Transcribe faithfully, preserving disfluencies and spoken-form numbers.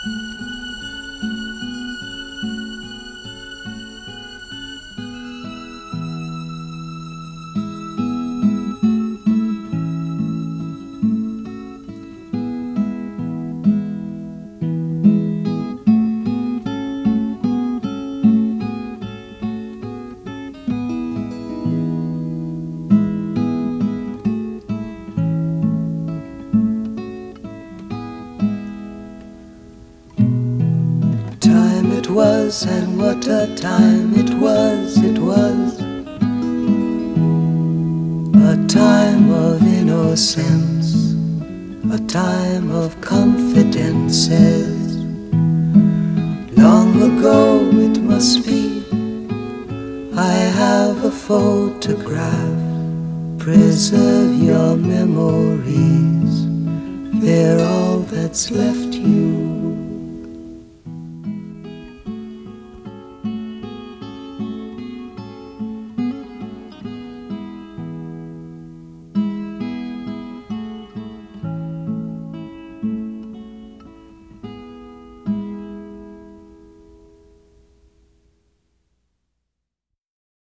It was, and what a time it was, it was a time of innocence, a time of confidences. Long ago it must be, I have a photograph. Preserve your memories, they're all that's left you.